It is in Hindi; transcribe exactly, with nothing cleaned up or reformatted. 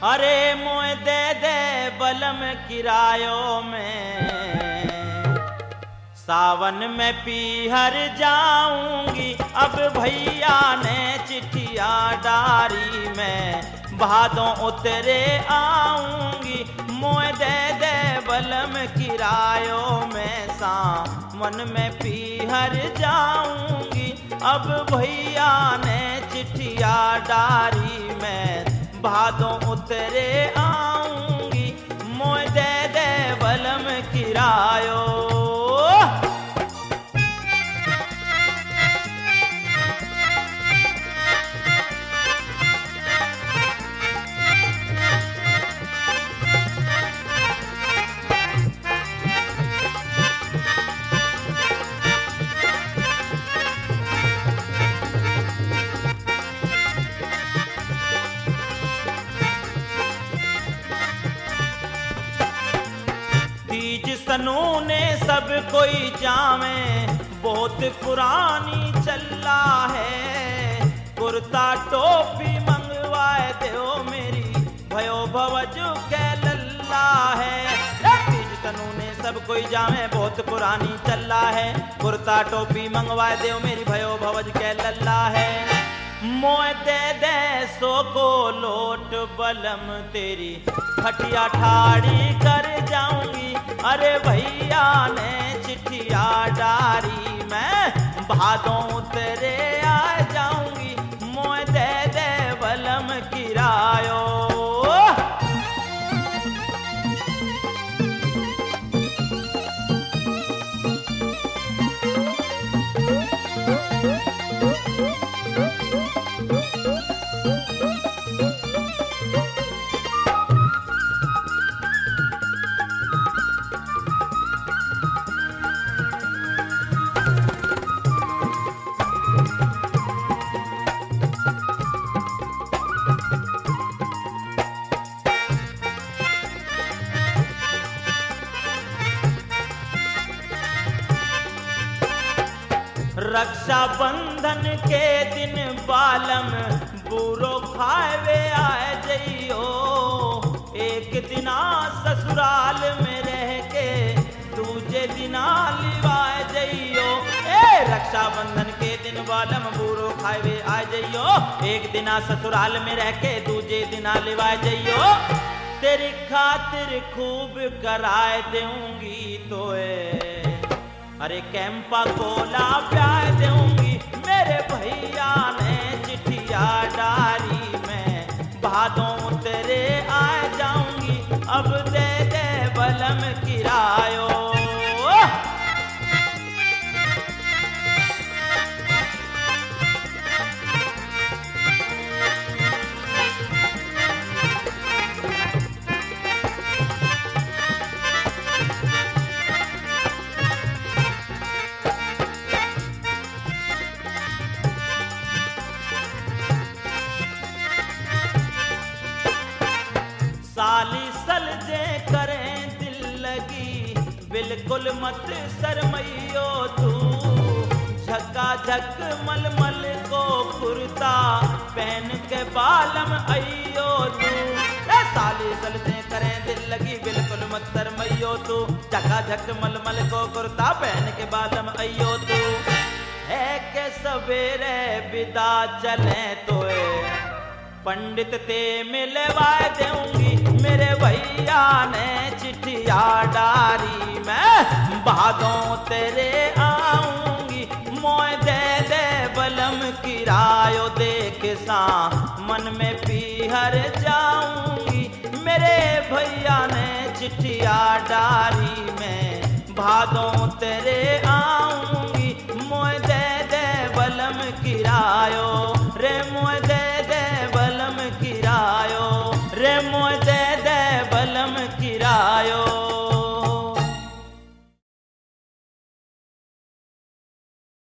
अरे मोए दे दे बलम किरायो में, सावन में पीहर जाऊंगी। अब भैया ने चिट्ठिया डारी में, भादों उतरे आऊंगी। मोए दे दे बलम किरायो में, सावन में पीहर जाऊंगी। अब भैया ने चिट्ठिया डारी में, भादों उतरे आऊंगी। मोए दे दे बलम किरायो। सनू ने सब कोई जावे, बहुत पुरानी चल्ला है। कुर्ता टोपी मंगवाए दो मेरी, भयो भवजू के लल्ला है। तीज सनू ने सब कोई जावे, बहुत पुरानी चल्ला है। कुर्ता टोपी मंगवाए दो मेरी, भयो भवज के लल्ला है। मोए दे दे सो को लोट बलम तेरी, खटिया ठाड़ी कर जाऊंगी। अरे भैया ने चिट्ठिया डारी में, भादों उतरे आ जाऊंगी। मोए दे दे बलम किरायो। रक्षा बंधन के दिन बालम, बूरो खाए आए जइयो। एक दिना ससुराल में रह के, दूजे दिना लिवाए जइयो। ए रक्षा बंधन के दिन बालम, बूरो खाए आए जइयो। एक दिना ससुराल में रह के, दूजे दिना लिवाए जइयो। तेरी खातिर खूब कराए दूंगी तोए, अरे कैंपा कोला प्यार दूंगी। मेरे भैया ने चिट्ठिया डारी में, भादों उतरे आ जाऊंगी। अब दे दे बलम किरायो। साली सलजे करें दिल लगी, बिल्कुल मत शर्मइयो तू। झक्का झक मलमल को कुर्ता, पहन के बालम अइयो तू। ए साली सलजे करें दिल लगी, बिल्कुल मत शर्मइयो तू। झक्का झक मलमल को कुर्ता, पहन के बालम अइयो तू। है के सवेरे विदा चले तोए, पंडित ते मिलवाए दूंगी। मेरे भैया ने चिट्ठिया डारी में, भादों तेरे आऊंगी। मोए दे दे बलम किरायो, देख सा मन में पीहर जाऊंगी। मेरे भैया ने चिट्ठिया डारी में, भादों तेरे आऊंगी। मोए दे दे बलम किरायो रे, मोए दे दे बलम किरायो रे, मोए दे दे बलम किरायो।